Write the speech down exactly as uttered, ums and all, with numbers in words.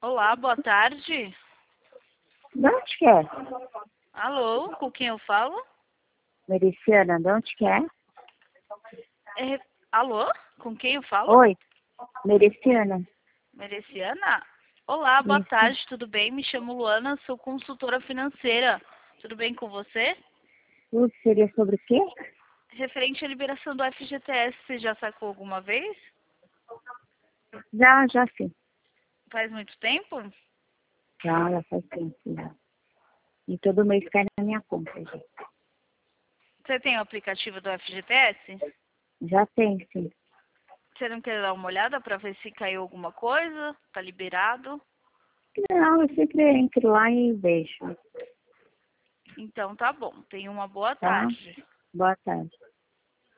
Olá, boa tarde. De onde que é? Alô, com quem eu falo? Mericiana, de onde que é? É, alô, com quem eu falo? Oi, Mericiana. Mereciana? Olá, boa Isso. tarde, tudo bem? Me chamo Luana, sou consultora financeira. Tudo bem com você? Tudo seria sobre o quê? Referente à liberação do F G T S, você já sacou alguma vez? Já, já sim. Faz muito tempo? Já, já faz tempo já. E todo mês cai na minha conta, já. Você tem o aplicativo do F G T S? Já tem, sim. Você não quer dar uma olhada para ver se caiu alguma coisa? Tá liberado? Não, eu sempre entro lá e vejo, Então tá bom. Tenha uma boa tá? tarde. Boa tarde.